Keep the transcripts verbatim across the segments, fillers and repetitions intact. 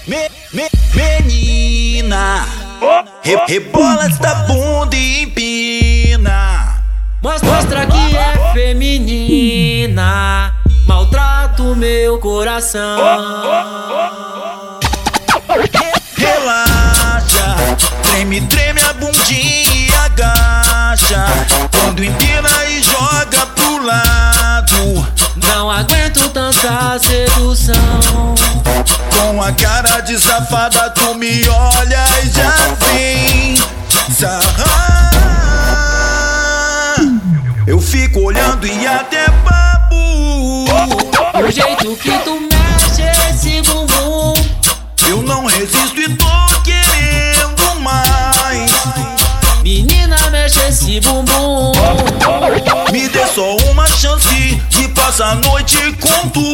Me, me, menina, re, rebola esta bunda e empina. Mostra que é feminina, maltrata o meu coração. Relaxa, treme, treme a bundinha e agacha. Quando empina e joga pro lado. Não aguento tanta sedução. Com a cara de safada tu me olha e já vem sarrar. Eu fico olhando e até babo. O jeito que tu mexe esse bumbum, eu não resisto e tô querendo mais. menina, mexe esse bumbum. Me dê só uma chance de passar a noite com tu.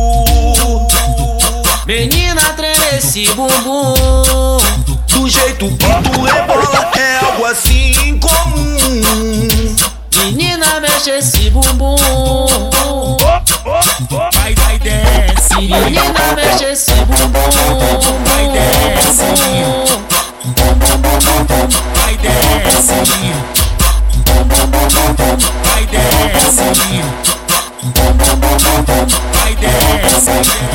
Menina, treme esse bumbum. Do jeito que tu rebola é algo assim incomum. Menina, mexe esse bumbum. Vai, vai, desce. Menina, mexe esse bumbum. Vai, desce. Vai, desce. Vai, desce. Vai, desce.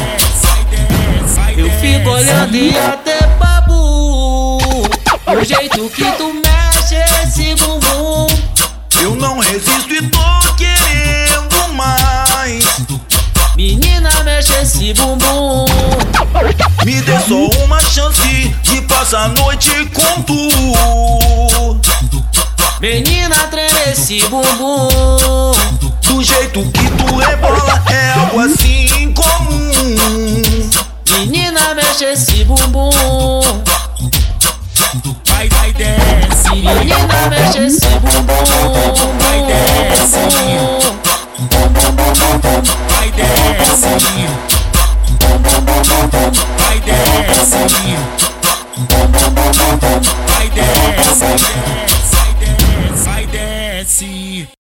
Eu fico olhando e até babo. O jeito que tu mexe esse bumbum, Eu não resisto e tô querendo mais. menina, mexe esse bumbum. Me dê só uma chance de passar a noite com tu. Menina, treme esse bumbum. Do jeito que tu rebola é algo assim incomum. Menina, mexe esse bumbum. Vai, vai, desce. Menina, mexe esse bumbum. Vai, desce. Vai, desce. Vai, desce. Vai, desce. Vai, desce. Vai, desce.